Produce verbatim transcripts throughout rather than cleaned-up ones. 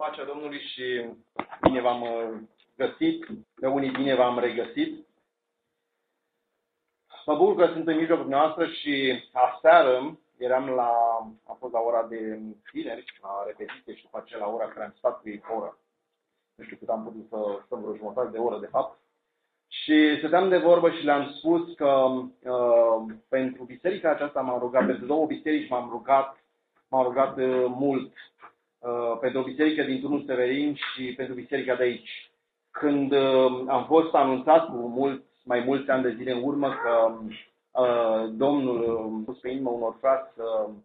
pacea Domnului și bine v-am găsit, pe unii bine v-am regăsit. Mă bucur că sunt în mijlocul noastră și aseară eram la, a fost la ora de tineri, la repetiție și după aceea la ora care am stat cu ei pe oră. Nu știu cât am putut să stăm vreo jumătate de oră de fapt. Și stăteam de vorbă și le-am spus că uh, pentru biserica aceasta m-am rugat, pentru două biserici m-am rugat, m-am rugat uh, mult. Uh, pentru o biserică din Turnul Severin și pentru biserica de aici. Când uh, am fost anunțat cu mult, mai mulți ani de zile în urmă că uh, Domnul a pus pe inimă unor frați să uh,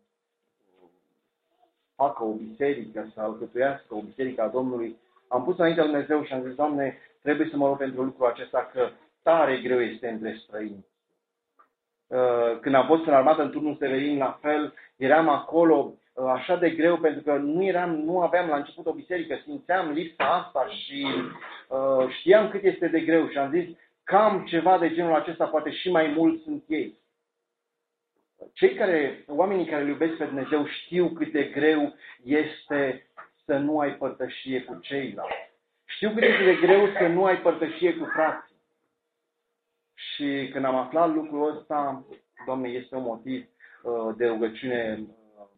facă o biserică, să alcătuiască o biserică a Domnului, am pus înaintea lui Dumnezeu și am zis, Doamne, trebuie să mă rog pentru lucrul acesta, că tare greu este între străini. Uh, când am fost în armată în Turnul Severin, la fel, eram acolo așa de greu, pentru că nu eram, nu aveam la început o biserică, simțeam lipsa asta și uh, știam cât este de greu și am zis, cam ceva de genul acesta, poate și mai mult sunt ei. Cei care, oamenii care îl iubesc pe Dumnezeu știu cât de greu este să nu ai părtășie cu ceilalți. Știu cât este de greu să nu ai părtășie cu frații. Și când am aflat lucrul ăsta, Doamne, este un motiv uh, de rugăciune.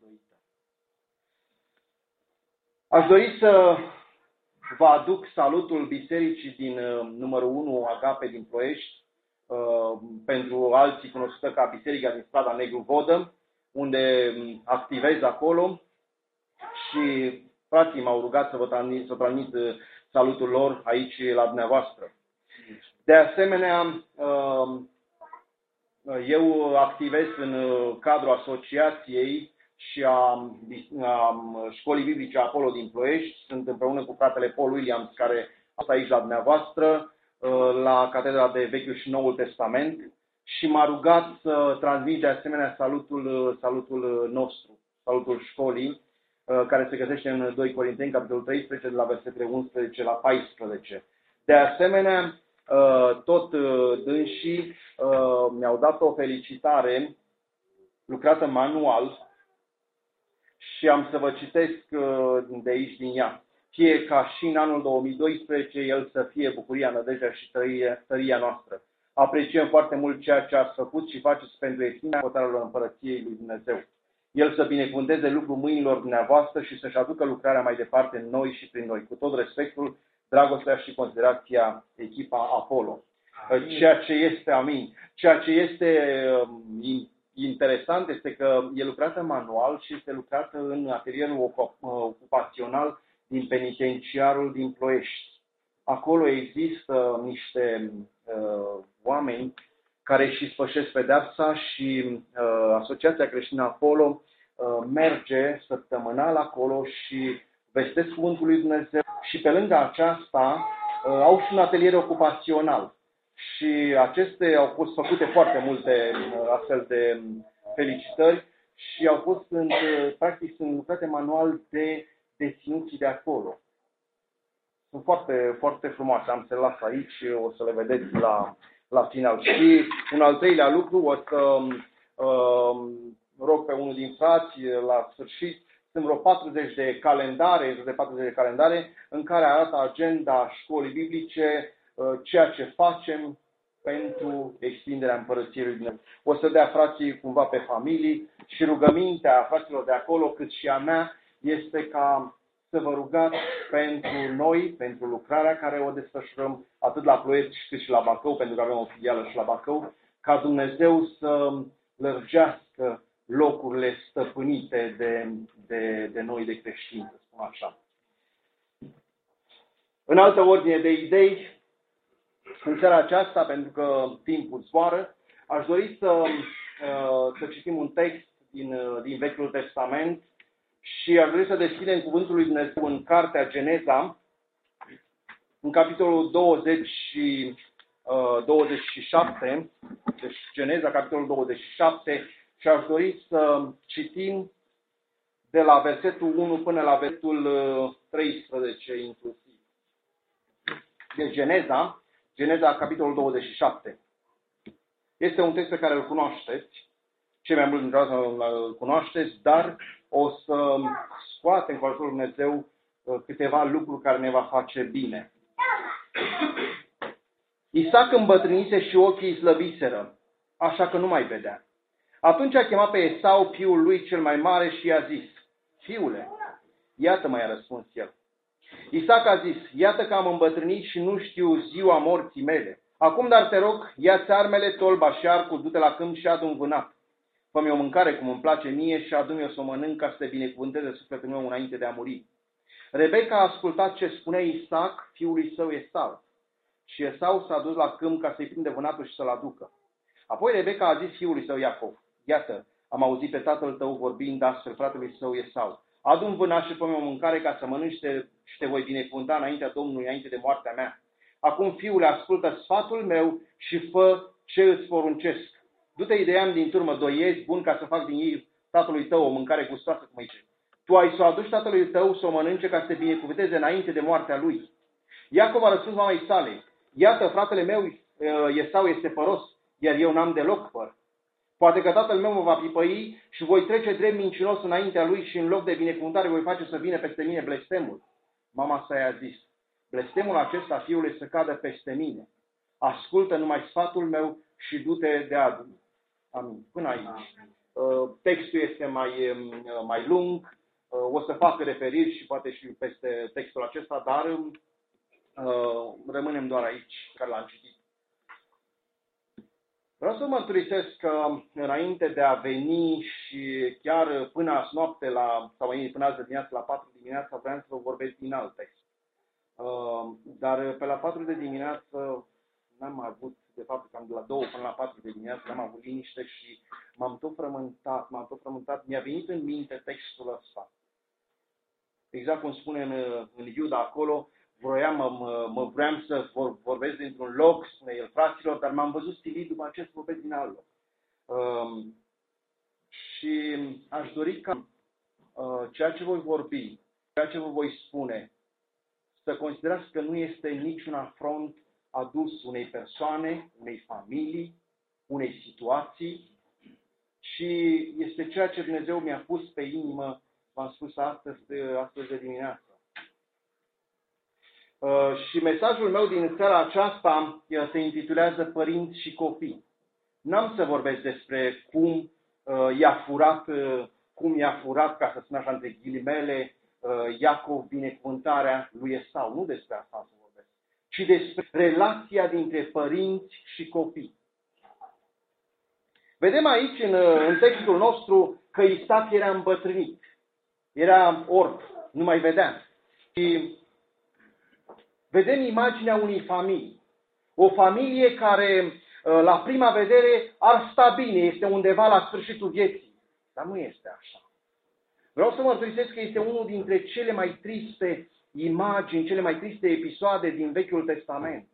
Aș dori să vă aduc salutul bisericii din uh, numărul unu Agape din Ploiești, uh, pentru alții cunoscută ca Biserica din Strada Negru Vodă, unde activez acolo și frații m-au rugat să vă transmit, să transmit salutul lor aici la dumneavoastră. De asemenea, uh, eu activez în cadrul asociației și a, a școlii biblice Apollo din Ploiești. Sunt împreună cu fratele Paul Williams, care asta aici la dumneavoastră, la Catedra de Vechiul și Noul Testament, și m-a rugat să transmit de asemenea salutul, salutul nostru, salutul școlii, care se găsește în doi Corinteni, capitolul treisprezece, de la versetele unsprezece la paisprezece. De asemenea, tot dânsii mi-au dat o felicitare lucrată manual, și am să vă citesc de aici din ea. Fie ca și în anul două mii doisprezece el să fie bucuria, nădejdea și tăria, tăria noastră. Apreciem foarte mult ceea ce ați făcut și faceți pentru extinderea hotărârilor împărăției lui Dumnezeu. El să binecuvânteze lucrul mâinilor dumneavoastră și să-și aducă lucrarea mai departe în noi și prin noi, cu tot respectul, dragostea și considerația echipa Apollo. Amin. Ceea ce este, amin, ceea ce este interesant este că e lucrată manual și este lucrată în atelierul ocupațional din penitenciarul din Ploiești. Acolo există niște uh, oameni care își spășesc pedeapsa și uh, Asociația Creștină Apollo uh, merge săptămânal acolo și vestesc cuvântul lui Dumnezeu. Și pe lângă aceasta uh, au și un atelier ocupațional. Și acestea au fost făcute foarte multe astfel de felicitări și au fost, sunt, practic, sunt lucrate manual de deținuții de acolo. Sunt foarte, foarte frumoase. Am să le las aici, o să le vedeți la, la final. Și un al treilea lucru, o să uh, rog pe unul din frați la sfârșit. Sunt vreo patruzeci de calendare, de patruzeci de calendare în care arată agenda școlii biblice, ceea ce facem pentru extinderea împărăției lui Dumnezeu. O să dea frații cumva pe familii și rugămintea fraților de acolo, cât și a mea, este ca să vă rugați pentru noi, pentru lucrarea care o desfășurăm atât la Ploiești cât și la Bacău, pentru că avem o filială și la Bacău, ca Dumnezeu să lărgească locurile stăpânite de, de, de noi, de creștini, să spun așa. În altă ordine de idei, în seara aceasta, pentru că timpul zboară, aș dori să, să citim un text din, din Vechiul Testament și aș dori să deschidem cuvântul lui Dumnezeu în cartea Geneza, în capitolul douăzeci și, douăzeci și șapte, deci Geneza, capitolul douăzeci și șapte, și aș dori să citim de la versetul unu până la versetul treisprezece inclusiv. De Geneza, Geneza, capitolul douăzeci și șapte. Este un text pe care îl cunoașteți, cei mai mulți dintre voi îl cunoașteți, dar o să scoatem cu ajutorul Dumnezeu câteva lucruri care ne va face bine. Isaac îmbătrânise și ochii îi slăbiseră, așa că nu mai vedea. Atunci a chemat pe Esau, fiul lui cel mai mare, și i-a zis: Fiule, iată-mă, i-a răspuns el. Isaac a zis: Iată că am îmbătrânit și nu știu ziua morții mele. Acum, dar te rog, ia-ți armele, tolba și arcul, du-te la câmp și adu-mi vânat. Fă-mi o mâncare cum îmi place mie și adu-mi o să o mănânc, ca să te binecuvânteze sufletul meu înainte de a muri. Rebeca a ascultat ce spunea Isaac fiului său Esau. Și Esau s-a dus la câmp ca să-i prinde vânatul și să-l aducă. Apoi Rebeca a zis fiului său Iacov: Iată, am auzit pe tatăl tău vorbind astfel fratelui său Esau: Adu-mi vânat și fă-mi o mâncare ca să mănânci și te voi binecuvânta înaintea Domnului, înainte de moartea mea. Acum, fiule, ascultă sfatul meu și fă ce îți poruncesc. Du-te ideam din turmă doi iezi buni ca să fac din ei tatălui tău o mâncare gustoasă cum aici. Tu ai să o aduci tatălui tău să o mănânce ca să te binecuvânteze înainte de moartea lui. Iacov a răspuns mamei sale: Iată, fratele meu Esau este păros, iar eu n-am deloc păr. Poate că tatăl meu mă va pipăi și voi trece drept mincinos înaintea lui și în loc de binecuvântare voi face să vină peste mine blestemul. Mama sa i-a zis: Blestemul acesta, fiule, să cadă peste mine. Ascultă numai sfatul meu și du-te de adu. Amin. Până aici. Textul este mai, mai lung, o să fac referiri și poate și peste textul acesta, dar rămânem doar aici, care l-am citit. Vreau să mărturisesc că înainte de a veni și chiar până azi noapte, la, sau până azi dimineață, la patru dimineața, vreau să vă vorbesc din alt text. Dar pe la patru de dimineață n-am avut, de fapt, cam de la două până la patru de dimineață, n-am avut liniște și m-am tot frământat, m-am tot frământat, mi-a venit în minte textul ăsta. Exact cum spune în, în Iuda acolo, vroiam, mă, mă vroiam să vor, vorbesc dintr-un loc, spune el, fraților, dar m-am văzut stilit după aceea să vorbesc din alt loc. Um, și aș dori ca uh, ceea ce voi vorbi, ceea ce vă voi spune, să considerați că nu este niciun afront adus unei persoane, unei familii, unei situații, ci este ceea ce Dumnezeu mi-a pus pe inimă, v-am spus astăzi, astăzi de dimineață. Uh, și mesajul meu din seara aceasta se intitulează Părinți și copii. N-am să vorbesc despre cum uh, i-a furat, uh, cum i-a furat, ca să spun așa între ghilimele, uh, Iacov binecuvântarea lui Esau. Nu despre asta să vorbesc, ci despre relația dintre părinți și copii. Vedem aici în, în textul nostru că Isaac era îmbătrânit. Era orb, nu mai vedea. Și vedem imaginea unei familii. O familie care, la prima vedere, ar sta bine, este undeva la sfârșitul vieții. Dar nu este așa. Vreau să mărturisesc că este unul dintre cele mai triste imagini, cele mai triste episoade din Vechiul Testament.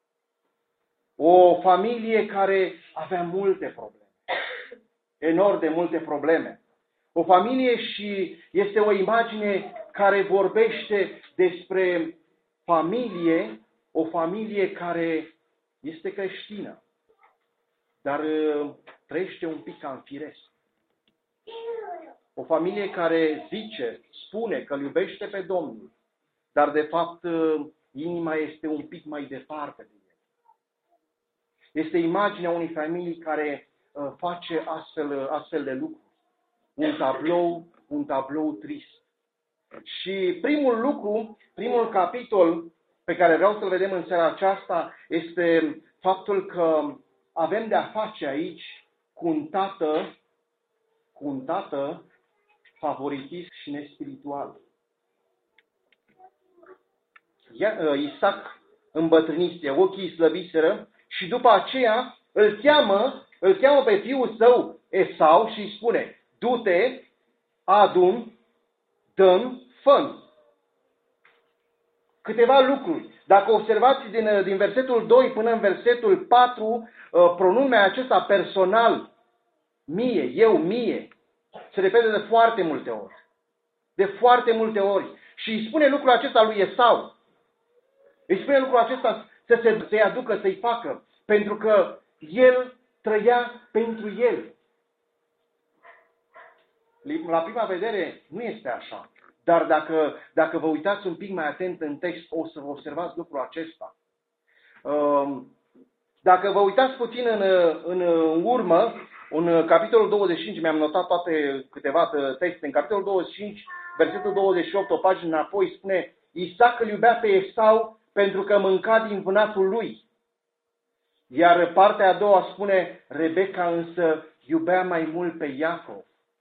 O familie care avea multe probleme. Enorm de multe probleme. O familie și este o imagine care vorbește despre familie, o familie care este creștină, dar trăiește un pic cam firesc. O familie care zice, spune că îl iubește pe Domnul, dar de fapt inima este un pic mai departe de el. Este imaginea unei familii care face astfel, astfel de lucruri. Un tablou, un tablou trist. Și primul lucru, primul capitol pe care vreau să-l vedem în seara aceasta este faptul că avem de-a face aici cu un tată, cu un tată favoritist și nespiritual. Isaac îmbătrânise, ochii îi slăbiseră și după aceea îl cheamă, îl cheamă pe fiul său Esau și îi spune: du-te, adu-mi, dă-mi, fă-mi. Câteva lucruri. Dacă observați din, din versetul doi până în versetul patru, pronumele acesta personal, mie, eu, mie, se repete de foarte multe ori. De foarte multe ori. Și îi spune lucrul acesta lui Esau. Îi spune lucrul acesta să se, să-i aducă, să-i facă. Pentru că el trăia pentru el. La prima vedere nu este așa. Dar dacă, dacă vă uitați un pic mai atent în text, o să vă observați lucrul acesta. Dacă vă uitați puțin în, în, în urmă, în capitolul douăzeci și cinci, mi-am notat toate câteva texte, în capitolul douăzeci și cinci, versetul douăzeci și opt, o pagină înapoi, spune: Isaac îl iubea pe Esau pentru că mânca din vânatul lui. Iar partea a doua spune: Rebecca însă iubea mai mult pe Iacov.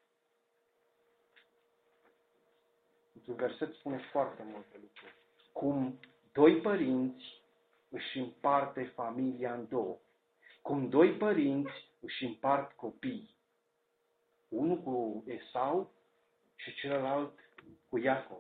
Un verset spune foarte multe lucruri. Cum doi părinți își împarte familia în două. Cum doi părinți își împart copii. Unul cu Esau și celălalt cu Iacov.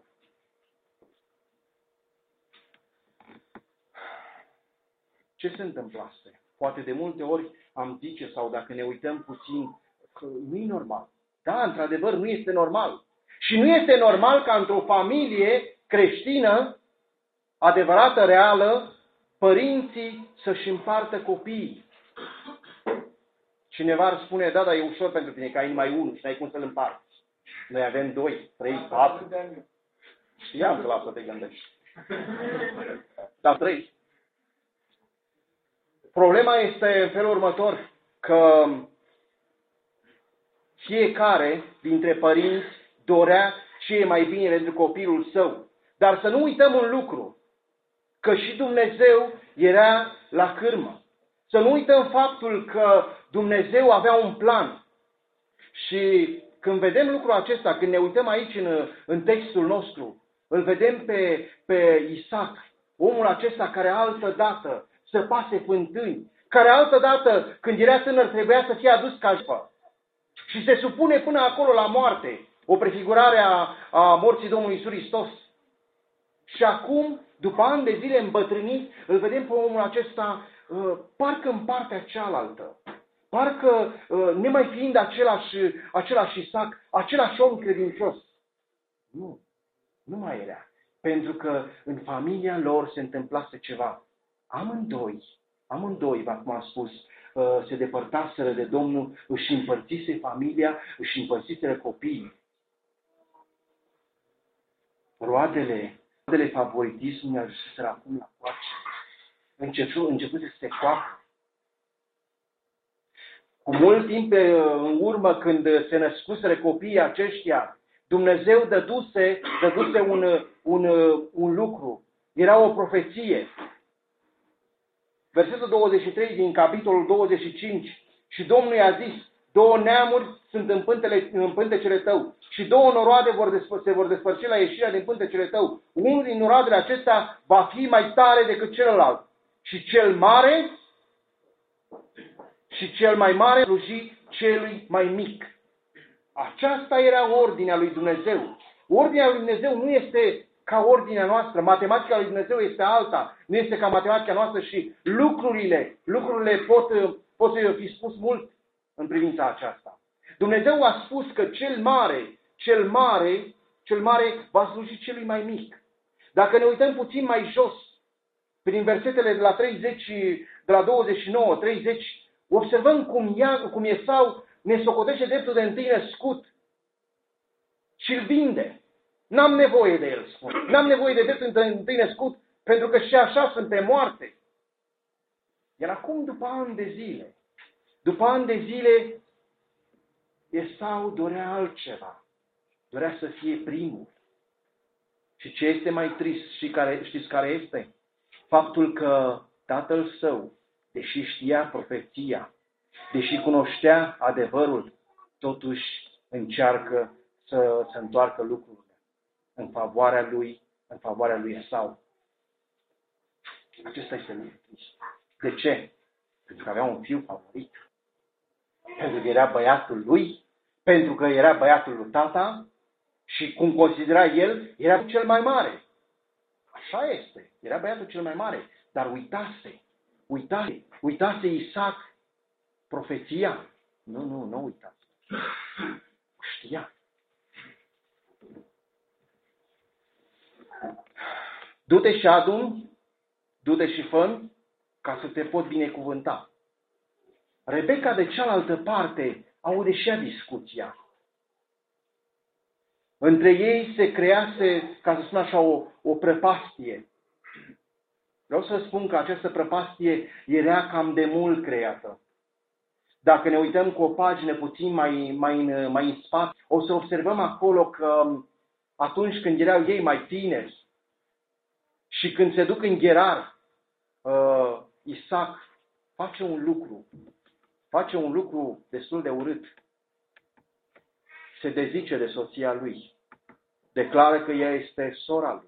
Ce se întâmplă asta? Poate de multe ori am zice, sau dacă ne uităm puțin, că nu e normal. Da, într-adevăr, nu este normal. Și nu este normal ca într-o familie creștină, adevărată, reală, părinții să-și împartă copiii. Cineva ar spune: da, dar e ușor pentru tine, că ai numai unul și n-ai cum să-l împarți. Noi avem doi, trei, patru. Știam că la asta te gândești. Dar trei. Problema este în felul următor, că fiecare dintre părinți dorea ce e mai bine pentru copilul său. Dar să nu uităm un lucru, că și Dumnezeu era la cârmă. Să nu uităm faptul că Dumnezeu avea un plan. Și când vedem lucrul acesta, când ne uităm aici în, în textul nostru, îl vedem pe, pe Isaac, omul acesta care altă dată săpase fântâni, care altă dată, când era tânăr, trebuia să fie adus ca jertfă. Și se supune până acolo la moarte, o prefigurare a, a morții Domnului Iisus Hristos. Și acum, după ani de zile îmbătrânit, îl vedem pe omul acesta uh, parcă în partea cealaltă. Parcă, uh, nemai fiind același, același Isaac, același om credincios. Nu, nu mai era. Pentru că în familia lor se întâmplase ceva. Amândoi, amândoi, cum am spus, uh, se depărtaseră de Domnul, își împărțise familia, își împărțiseră copiii. Roadele Roadele favoritismului ajunseseră acum la coace. Început, început să se coacă. Cu mult timp în urmă, când se născuseră copiii aceștia, Dumnezeu dăduse, dăduse un, un, un lucru. Era o profeție. Versetul douăzeci și trei din capitolul douăzeci și cinci. Și Domnul i-a zis: două neamuri sunt în, pântele, în pântecele tău și două noroade vor despă, se vor despărți la ieșirea din pântecele tău. Unul din noroadele acestea va fi mai tare decât celălalt. Și cel mare și cel mai mare sluji celui mai mic. Aceasta era ordinea lui Dumnezeu. Ordinea lui Dumnezeu nu este ca ordinea noastră. Matematica lui Dumnezeu este alta. Nu este ca matematica noastră și lucrurile, lucrurile pot, pot fi spus mult în privința aceasta. Dumnezeu a spus că cel mare, cel mare, cel mare va sluji celui mai mic. Dacă ne uităm puțin mai jos, prin versetele de la treizeci, de la douăzeci și nouă, treizeci, observăm cum, ea, cum Esau ne socotește dreptul de întâi născut și îl vinde. N-am nevoie de el, spune. N-am nevoie de dreptul de întâi născut, pentru că și așa sunt pe moarte. Iar acum, după ani de zile, după ani de zile, Esau dorea altceva. Dorea să fie primul. Și ce este mai trist, și care, știți care este? Faptul că tatăl său, deși știa profeția, deși cunoștea adevărul, totuși încearcă să, să întoarcă lucrurile în favoarea lui, în favoarea lui Esau. Acesta este lucrul trist. De ce? Pentru că avea un fiu favorit. Pentru că era băiatul lui, pentru că era băiatul lui tata și, cum considera el, era cel mai mare. Așa este. Era băiatul cel mai mare. Dar uitase. Uitase. Uitase Isaac profeția. Nu, nu, nu uitase. Știa. Du-te și adu-mi, du-te și fă ca să te pot binecuvânta. Rebecca, de cealaltă parte, aude și ea discuția. Între ei se crease, ca să spun așa, o, o prăpastie. Vreau să spun că această prăpastie era cam de mult creată. Dacă ne uităm cu o pagină puțin mai, mai, în, mai în spate, o să observăm acolo că atunci când erau ei mai tineri și când se duc în Gerar, uh, Isaac face un lucru, face un lucru destul de urât. Se dezice de soția lui. Declară că ea este sora lui.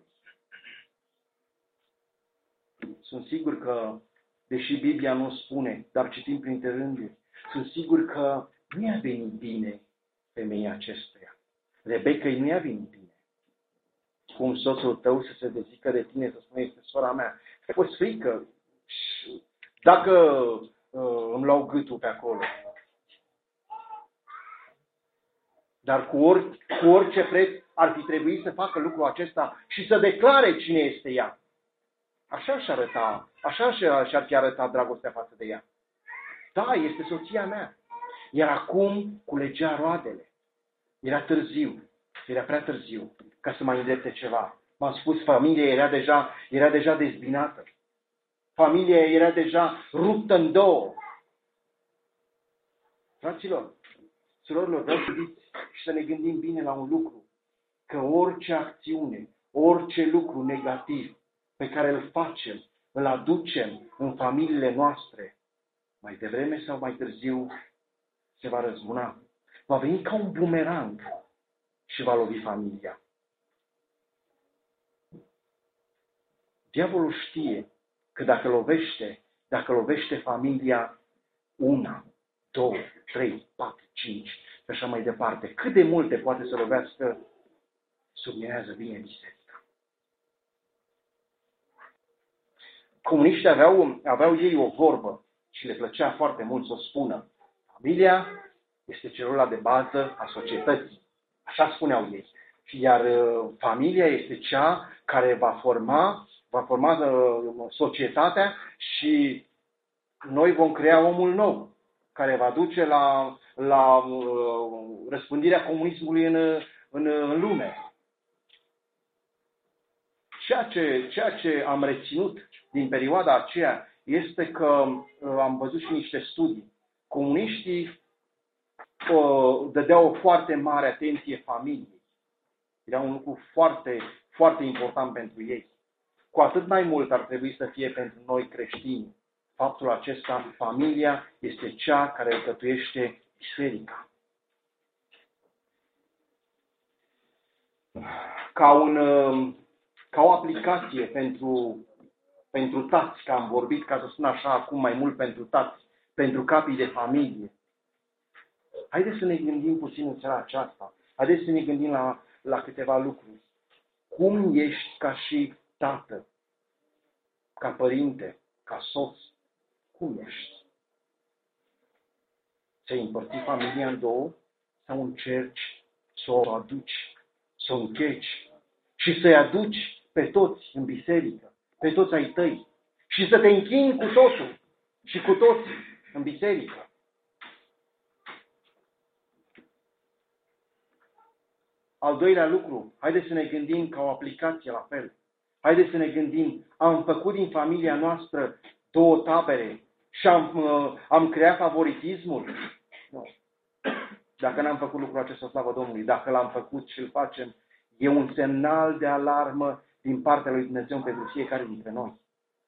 Sunt sigur că, deși Biblia nu spune, dar citim printre rânduri, sunt sigur că nu i-a venit bine femeia acestuia. Rebecca nu i-a venit bine. Cum soțul tău să se dezică de tine, să spune, este sora mea. Ai fost frică. Dacă uh, îmi luau gâtul pe acolo. Dar cu, ori, cu orice preț ar fi trebuit să facă lucrul acesta și să declare cine este ea. Așa și arăta, așa și-ar fi arătat dragostea față de ea. Da, este soția mea. Iar acum culegea roadele. Era târziu, era prea târziu ca să mai îndrepte ceva. M-am spus, familia era deja, era deja dezbinată. Familia era deja ruptă în două. Fraților, surorilor, vreau să ziți și să ne gândim bine la un lucru. Că orice acțiune, orice lucru negativ pe care îl facem, îl aducem în familiile noastre, mai devreme sau mai târziu se va răzbuna. Va veni ca un bumerang și va lovi familia. Diavolul știe că dacă lovește, dacă lovește familia una, două, trei, patru, cinci și așa mai departe, cât de multe poate să lovească, subminează bine biserica. Comuniștii aveau, aveau ei o vorbă și le plăcea foarte mult să o spună. Familia este celula de bază a societății. Așa spuneau ei. Iar uh, familia este cea care va forma, va forma uh, societatea și noi vom crea omul nou, care va duce la, la uh, răspândirea comunismului în, în, în lume. Ceea ce, ceea ce am reținut din perioada aceea este că uh, am văzut și niște studii. Comuniștii uh, dădeau o foarte mare atenție familiei. Era un lucru foarte, foarte important pentru ei. Cu atât mai mult ar trebui să fie pentru noi creștini. Faptul acesta, familia este cea care alcătuiește biserica. Ca, un, ca o aplicație pentru, pentru tați, că am vorbit, ca să spun așa, acum mai mult pentru tați, pentru capii de familie. Haideți să ne gândim puțin în seara aceasta. Haideți să ne gândim la, la câteva lucruri. Cum ești ca și tată, ca părinte, ca soț? Cum ești? Ți-ai împărțit familia în două sau încerci să o aduci, să o încheci și să-i aduci pe toți în biserică, pe toți ai tăi și să te închini cu totul și cu toți în biserică? Al doilea lucru, haideți să ne gândim ca o aplicație la fel. Haideți să ne gândim, am făcut din familia noastră două tabere și am, uh, am creat favoritismul? Nu. Dacă n-am făcut lucrul acesta, slavă Domnului, dacă l-am făcut și îl facem, e un semnal de alarmă din partea lui Dumnezeu pentru fiecare dintre noi.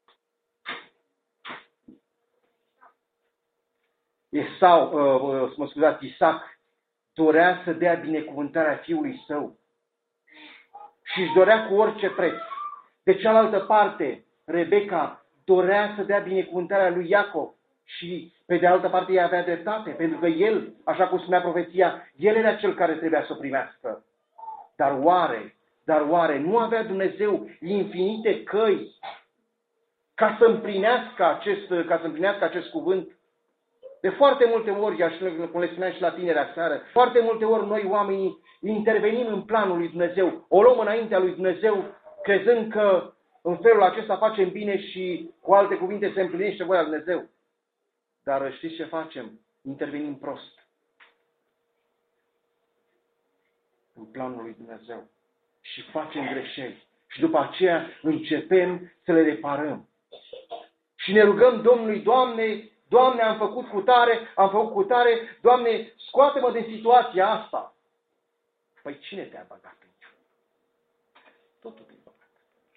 Esau, uh, mă scuzați, Isaac, dorea să dea binecuvântarea fiului său și își dorea cu orice preț. De cealaltă parte, Rebecca dorea să dea binecuvântarea lui Iacov și pe de altă parte ea avea dreptate, pentru că el, așa cum spunea profeția, el era cel care trebuia să o primească. Dar oare, dar oare nu avea Dumnezeu infinite căi ca să împlinească acest, ca să împlinească acest cuvânt? De foarte multe ori, așa cum le spuneam și la tinerea seară, foarte multe ori noi oamenii intervenim în planul lui Dumnezeu, o luăm înaintea lui Dumnezeu, crezând că în felul acesta facem bine și, cu alte cuvinte, se împlinește voia lui Dumnezeu. Dar știți ce facem? Intervenim prost. în planul lui Dumnezeu și facem greșeli. Și după aceea începem să le reparăm. Și ne rugăm Domnului, Doamne, Doamne, am făcut cu tare, am făcut cu tare, Doamne, scoate-mă din situația asta. Păi cine te-a băgat în ea? Totul te-a băgat.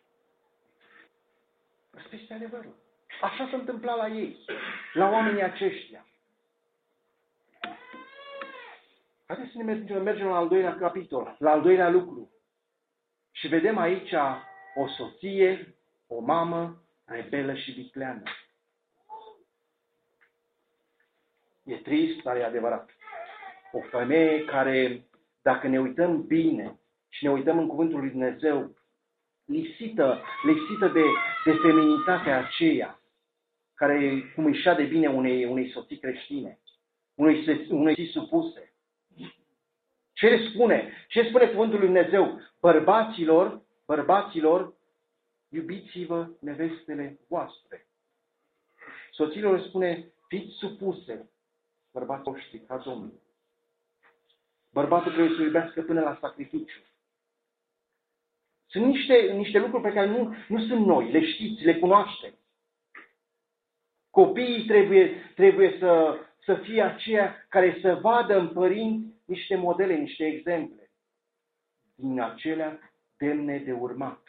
Asta este adevărul. Așa s-a întâmplat la ei, la oamenii aceștia. Haideți să ne mergem, mergem la al doilea capitol, la al doilea lucru. Și vedem aici o soție, o mamă rebelă și vicleană. E trist, dar e adevărat. O femeie care, dacă ne uităm bine și ne uităm în cuvântul lui Dumnezeu, lipsită, lipsită de, de feminitatea aceea, care cum îi șade bine unei, unei soții creștine, unei, unei soții supuse. Ce spune? Ce spune cuvântul lui Dumnezeu? Bărbaților, bărbaților, iubiți-vă nevestele voastre. Soților spune, fiți supuse, bărbații voștri, ca Domnul. Bărbatul trebuie să iubească până la sacrificiu. Sunt niște, niște lucruri pe care nu, nu sunt noi, le știți, le cunoaștem. Copiii trebuie, trebuie să, să fie aceia care să vadă în părinți niște modele, niște exemple din acelea demne de urmat.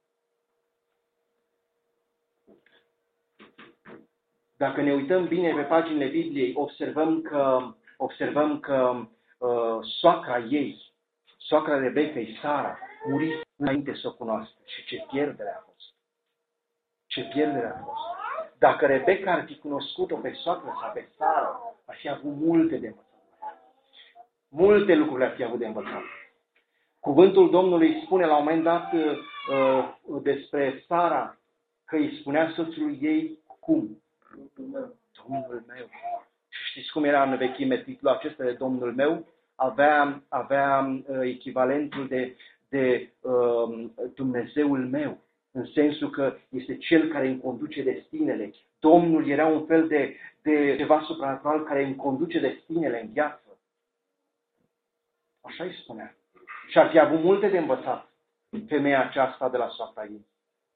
Dacă ne uităm bine pe paginile Bibliei, observăm că, observăm că uh, soacra ei, soacra Rebecăi, Sara, murise înainte să o cunoască. Și ce pierdere a fost! Ce pierdere a fost! Dacă Rebecca ar fi cunoscut-o pe soacră sau pe Sara, ar fi avut multe de învățat. Multe lucruri ar fi avut de învățat. Cuvântul Domnului spune la un moment dat uh, despre Sara că îi spunea soțului ei cum? Domnul meu. Și știți cum era în vechime titlul acesta de Domnul meu? Avea, avea uh, echivalentul de, de uh, Dumnezeul meu. În sensul că este Cel care îmi conduce destinele. Domnul era un fel de, de ceva supranatural care îmi conduce destinele în viață. Așa îi spunea. Și ar fi avut multe de învățat femeia aceasta de la soacra ei.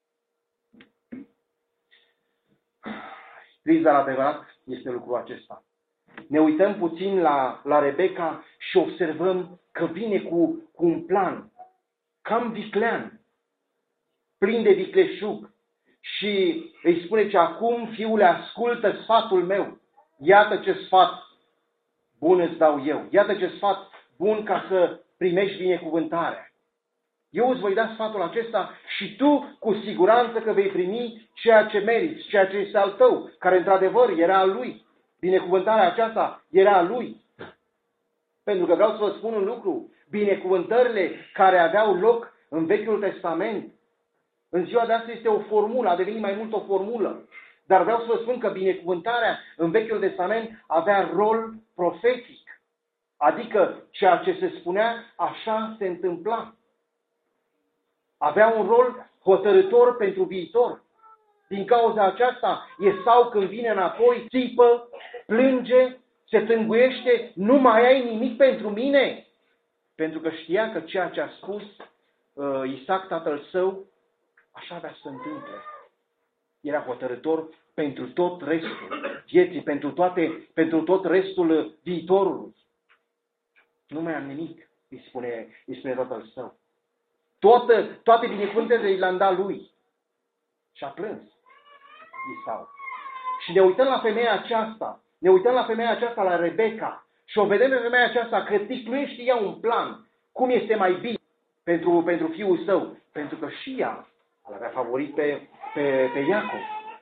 Criza la adevărat este lucrul acesta. Ne uităm puțin la, la Rebecca și observăm că vine cu, cu un plan. Cam viclean. Plin de vicleșug. Și îi spune că acum, fiule, ascultă sfatul meu. Iată ce sfat bun îți dau eu. Iată ce sfat bun ca să primești binecuvântarea. Eu îți voi da sfatul acesta și tu cu siguranță că vei primi ceea ce meriți, ceea ce este al tău, care într-adevăr era al lui. Binecuvântarea aceasta era a lui. Pentru că vreau să vă spun un lucru. Binecuvântările care aveau loc în Vechiul Testament, în ziua de astăzi este o formulă, a devenit mai mult o formulă. Dar vreau să vă spun că binecuvântarea în Vechiul Testament avea rol profetic. Adică ceea ce se spunea, așa se întâmpla. Avea un rol hotărâtor pentru viitor. Din cauza aceasta, Esau când vine înapoi, țipă, plânge, se tânguiește, nu mai ai nimic pentru mine. Pentru că știa că ceea ce a spus uh, Isaac, tatăl său, așa avea să se întâmple. Era hotărâtor pentru tot restul vieții, pentru, toate, pentru tot restul viitorului. Nu mai am nimic, îi spune, îi spune tatăl său. Toată, toate binecuvântările le-am dat lui. Și a plâns Isau. Și ne uităm la femeia aceasta, ne uităm la femeia aceasta, la Rebecca, și o vedem pe femeia aceasta că ticluiește ea un plan. Cum este mai bine pentru, pentru fiul său? Pentru că și ea îl avea favorit pe, pe, pe Iacov.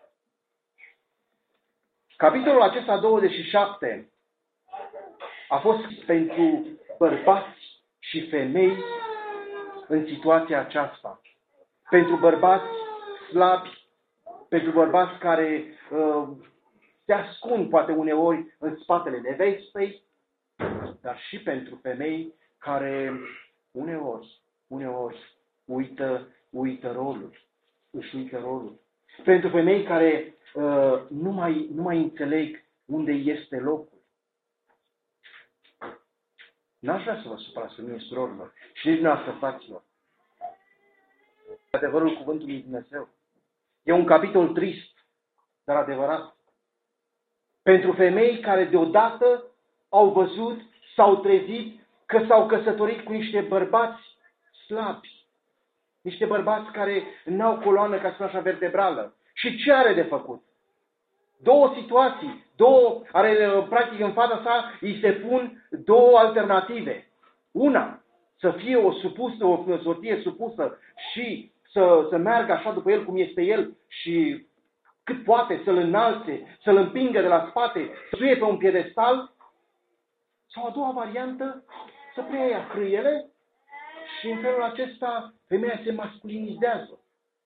Capitolul acesta douăzeci și șapte a fost pentru bărbați și femei în situația aceasta. Pentru bărbați slabi, pentru bărbați care uh, se ascund poate uneori în spatele nevestei, dar și pentru femei care uneori, uneori uită, uită rolul, își uită rolul. Pentru femei care uh, nu, mai, nu mai înțeleg unde este locul. N-aș vrea să vă supărați pe mine, surorilor, și nici dumneavoastră, fraților. Adevărul cuvântului lui Dumnezeu. E un capitol trist, dar adevărat. Pentru femei care deodată au văzut, s-au trezit că s-au căsătorit cu niște bărbați slabi. Niște bărbați care n-au coloană, ca să spun așa, vertebrală. Și ce are de făcut? Două situații, două, are, practic în fața sa îi se pun două alternative. Una, să fie o supusă, o soție supusă și să, să meargă așa după el cum este el și cât poate să-l înalțe, să-l împingă de la spate, să suie pe un piedestal. Sau a doua variantă, să preia ea crâiele și în felul acesta femeia se masculinizează.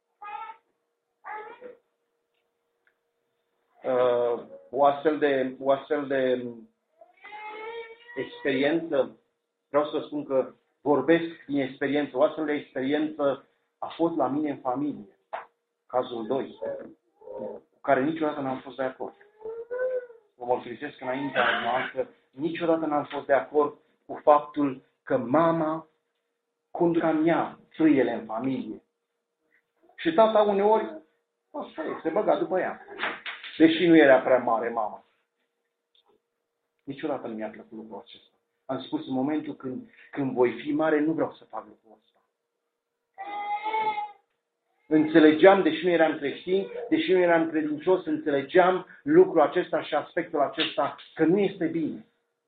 Uh, o, astfel de, o astfel de experiență, vreau să spun că vorbesc din experiență, o astfel de experiență a fost la mine în familie, cazul doi, cu care niciodată n-am fost de acord. Vă mărturisesc înaintea noastră, niciodată n-am fost de acord cu faptul că mama conducea ea frâiele în familie. Și tata uneori, asta e, se băga după ea. Deși nu era prea mare mama. Niciodată nu mi-a plăcut lucrul acesta. Am spus, în momentul când, când voi fi mare, nu vreau să fac lucrul ăsta. Înțelegeam, deși nu eram creștin, deși nu eram credincios, înțelegeam lucrul acesta și aspectul acesta, că nu este bine.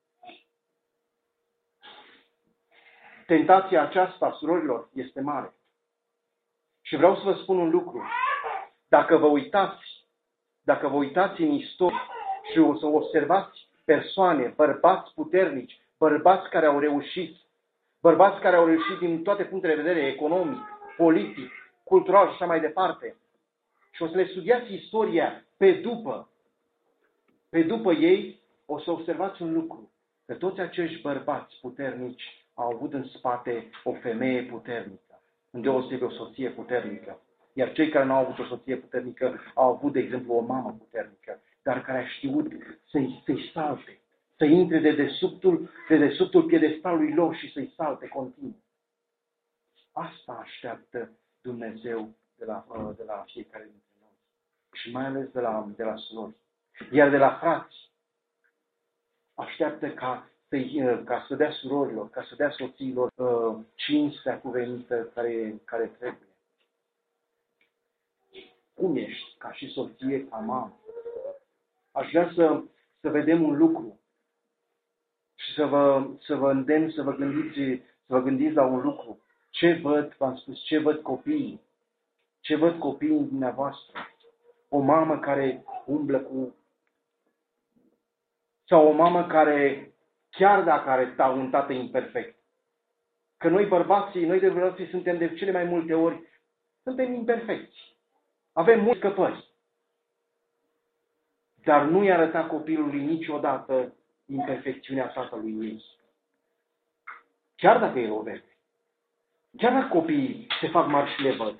Tentația aceasta, surorilor, este mare. Și vreau să vă spun un lucru. Dacă vă uitați, dacă vă uitați în istorie și o să observați persoane, bărbați puternici, bărbați care au reușit, bărbați care au reușit din toate punctele de vedere, economic, politic, cultural și așa mai departe, și o să le studiați istoria pe după, pe după ei, o să observați un lucru, că toți acești bărbați puternici au avut în spate o femeie puternică, îndeosebi o soție puternică. Iar cei care nu au avut o soție puternică au avut, de exemplu, o mamă puternică, dar care a știut să-i, să-i salte, să intre de dedesubtul, de dedesubtul piedestalului lor și să-i salte continuu. Asta așteaptă Dumnezeu de la, de la fiecare dintre noi. Și mai ales de la, de la surori. Iar de la frați, așteaptă ca, să, ca să dea surorilor, ca să dea soțiilor cinstea cuvenită care, care trebuie. Cum ești, ca și soție, ca mamă? Aș vrea să, să vedem un lucru și să vă, să vă îndemn să vă gândiți, să vă gândiți la un lucru. Ce văd, v-am spus, ce văd copiii? Ce văd copiii dumneavoastră? O mamă care umblă cu... Sau o mamă care, chiar dacă are un tată imperfect, că noi bărbații, noi de bărbații suntem de cele mai multe ori, suntem imperfecți. Avem multe scăpări. Dar nu i-a arătat copilului niciodată imperfecțiunea tatălui ei. Chiar dacă el o vede. Chiar dacă copiii se fac mari și le văd.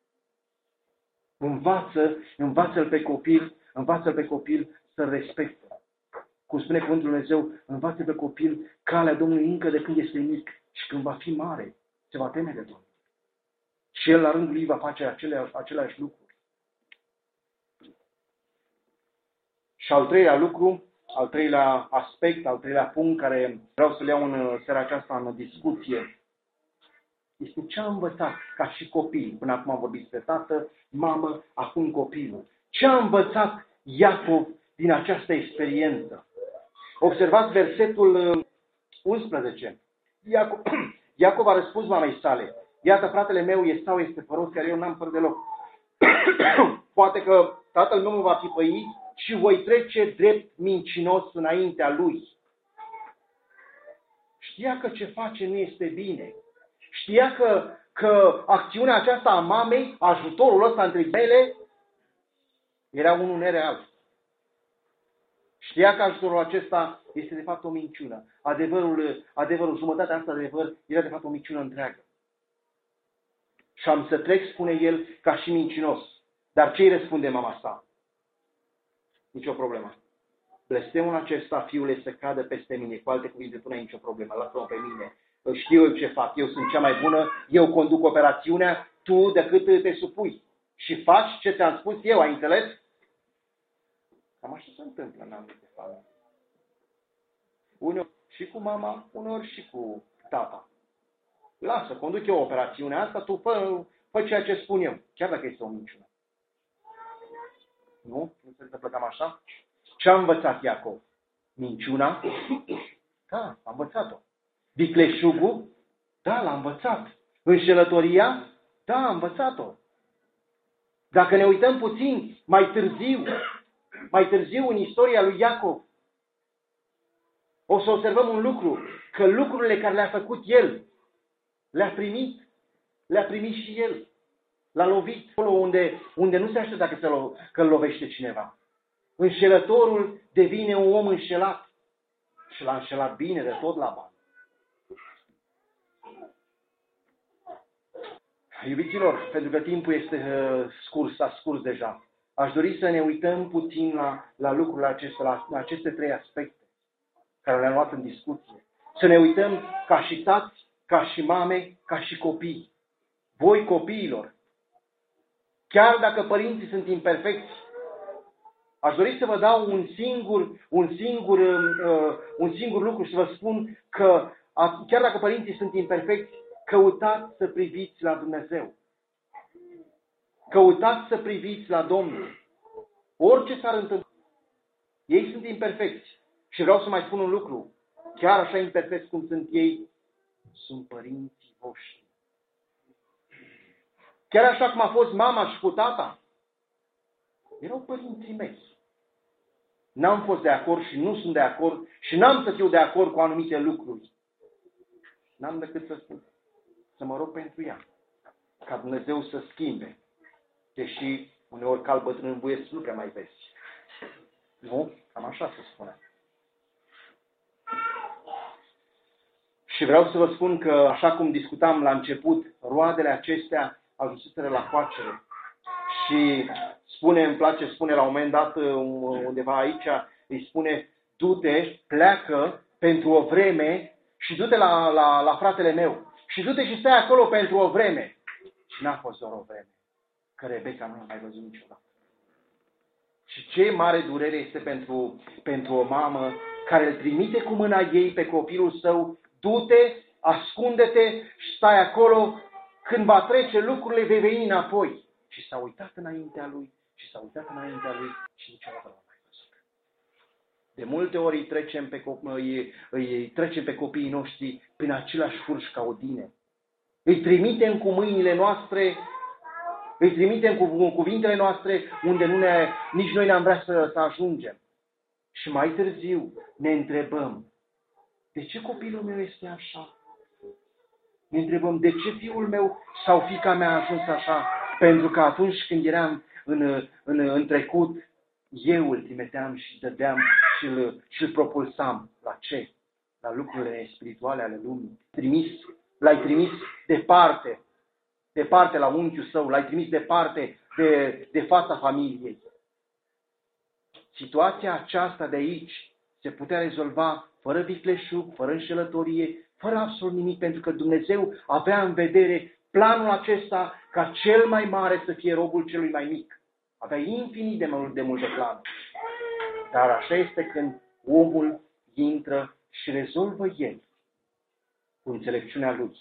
Învață, învață-l pe copil, învață-l pe copil să respecte. Cum spune Cuvântul Lui Dumnezeu, învață pe copil calea Domnului încă de când este mic și când va fi mare, se va teme de Domnul. Și el la rândul lui va face aceleași, aceleași lucruri. Și al treilea lucru, al treilea aspect, al treilea punct care vreau să-l iau în seara aceasta în discuție, este ce am învățat ca și copil. Până acum am vorbit despre tată, mamă, acum copilul. Ce a învățat Iacov din această experiență? Observați versetul unsprezece. Iacov, Iacov a răspuns mamei sale: iată, fratele meu Esau este făros, iar eu n-am fără deloc. Poate că tatăl meu mă va pipăi și voi trece drept mincinos înaintea lui. Știa că ce face nu este bine. Știa că, că acțiunea aceasta a mamei, ajutorul ăsta între ele, era unul nereal. Știa că ajutorul acesta este de fapt o minciună. Adevărul, adevărul, jumătatea asta de adevăr, era de fapt o minciună întreagă. Și am să trec, spune el, ca și mincinos. Dar ce îi răspunde mama sa? Nici o problemă. blestemul acesta, fiule, să cadă peste mine. Cu alte cuvinte, tu n-ai nicio problemă, lasă-mă pe mine. Știu eu ce fac, eu sunt cea mai bună, eu conduc operațiunea, tu decât te supui. Și faci ce ți-am spus eu, ai înțeles? Cam așa se întâmplă în anumite familii. Uneori și cu mama, uneori și cu tata. Lasă, conduc eu operațiunea asta, tu fă, fă ceea ce spun eu, chiar dacă este o minciună. Nu? Nu se întâmplă cam așa? Ce a învățat Iacov? Minciuna? Da, a învățat-o. Vicleșugul? Da, l-a învățat. Înșelătoria? Da, a învățat-o. Dacă ne uităm puțin mai târziu, mai târziu în istoria lui Iacov, o să observăm un lucru, că lucrurile care le-a făcut el, le-a primit, le-a primit și el. L-a lovit acolo unde, unde nu se aștepta că, se lo, că îl lovește cineva. Înșelătorul devine un om înșelat. Și l-a înșelat bine de tot Laban. Iubiților, pentru că timpul este uh, scurs, a scurs deja, aș dori să ne uităm puțin la, la lucrurile acestea, la, la aceste trei aspecte care le-am luat în discuție. Să ne uităm ca și tați, ca și mame, ca și copii. Voi, copiilor, chiar dacă părinții sunt imperfecți, aș dori să vă dau un singur, un singur, uh, un singur lucru și să vă spun că a, chiar dacă părinții sunt imperfecți, căutați să priviți la Dumnezeu. Căutați să priviți la Domnul. Orice s-ar întâmpla. Ei sunt imperfecți. Și vreau să mai spun un lucru. Chiar așa imperfecți cum sunt ei, sunt părinții voștri. Chiar așa cum a fost mama și cu tata, erau părinții mei. N-am fost de acord și nu sunt de acord și n-am să fiu de acord cu anumite lucruri. N-am decât să spun. Să mă rog pentru ea. Ca Dumnezeu să schimbe. Deși uneori cal bătrân în voie să nu prea mai vezi. Nu? Cam așa se spune. Și vreau să vă spun că, așa cum discutam la început, roadele acestea ajunseseră la coacere. Și spune, îmi place, spune la un moment dat undeva aici, îi spune, du-te, pleacă pentru o vreme și du-te la, la, la fratele meu. Și du-te și stai acolo pentru o vreme. Și n-a fost doar o vreme. Că Rebecca nu a mai văzut niciodată. Și ce mare durere este pentru, pentru o mamă care îl trimite cu mâna ei pe copilul său, du-te, ascunde-te și stai acolo, când va trece lucrurile vei veni înapoi. Și s-a uitat înaintea lui și s-a uitat înaintea lui și niciodată nu a mai văzut. De multe ori îi trecem pe, îi, îi trecem pe copiii noștri prin același furș ca Odine. Îi trimitem cu mâinile noastre, îi trimitem cu cuvintele noastre unde nu ne, nici noi n-am vrea să, să ajungem. Și mai târziu ne întrebăm, de ce copilul meu este așa? Ne întrebăm, de ce fiul meu sau fiica mea a ajuns așa? Pentru că atunci când eram în, în, în trecut, eu îl trimiteam și dădeam și îl, și îl propulsam. La ce? La lucrurile spirituale ale lumii. Trimis, l-ai trimis departe, departe la unchiul său, l-ai trimis departe de, de fața familiei. Situația aceasta de aici se putea rezolva fără vicleșug, fără înșelătorie, fără absolut nimic, pentru că Dumnezeu avea în vedere planul acesta ca cel mai mare să fie robul celui mai mic. Avea infinit de, mult, de multe planuri. Dar așa este când omul intră și rezolvă el cu înțelepciunea lui.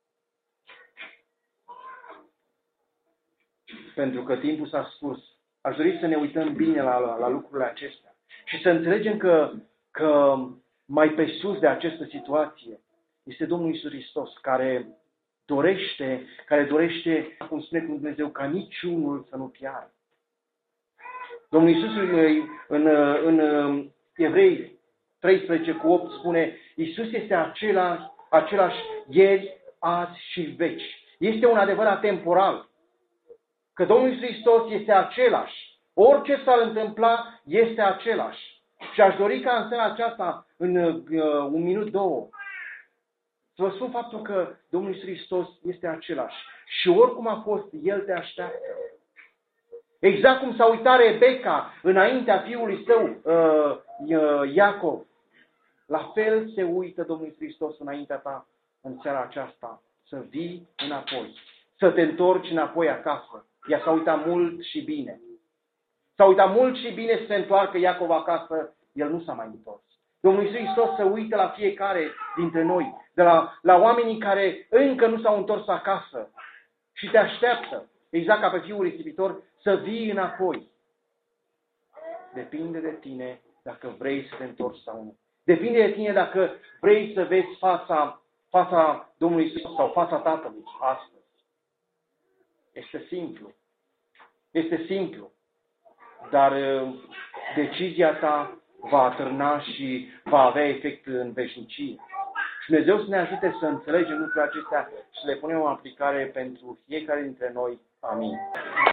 Pentru că timpul s-a scurs, aș dori să ne uităm bine la, la, la lucrurile acestea și să înțelegem că, că mai pe sus de această situație este Domnul Iisus Hristos, care dorește, care dorește, cum spune cu Dumnezeu, ca niciunul să nu piară. Domnul Iisus în, în, în Evrei treisprezece cu opt spune, Iisus este același, același ieri, azi și veci. Este un adevăr atemporal. Că Domnul Iisus Hristos este același. Orice s-ar întâmpla, este același. Și aș dori ca în seara aceasta, în uh, un minut, două, să vă spun faptul că Domnul Iisus Hristos este același. Și oricum a fost, El te așteaptă. Exact cum s-a uitat Rebecca înaintea fiului său, uh, Iacov, la fel se uită Domnul Iisus Hristos înaintea ta în seara aceasta, să vii înapoi, să te întorci înapoi acasă. Ea s-a uitat mult și bine. S-a uitat mult și bine să se întoarcă Iacov acasă, el nu s-a mai întors. Domnul Iisus Hristos se uită la fiecare dintre noi, de la, la oamenii care încă nu s-au întors acasă și te așteaptă, exact ca pe fiul risipitor, să vii înapoi. Depinde de tine dacă vrei să te întorci sau nu. Depinde de tine dacă vrei să vezi fața, fața Domnului Iisus sau fața Tatălui astăzi. Este simplu. Este simplu. Dar decizia ta va atârna și va avea efect în veșnicie. Și Dumnezeu să ne ajute să înțelegem lucrurile acestea și să le punem în aplicare pentru fiecare dintre noi. Amin.